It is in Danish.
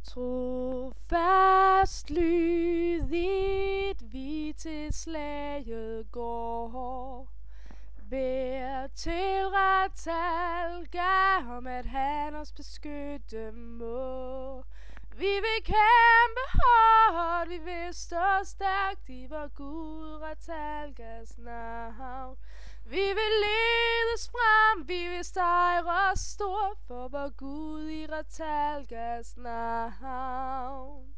Trofast lydigt vi til slaget går. Bær til Ratalga om, at han os beskytte må. Vi vil kæmpe hårdt, vi vil stå stærkt i vor Gud Ratalgas navn. Vi vil ledes frem, vi vil sejre stort for vor Gud i Ratalgas navn.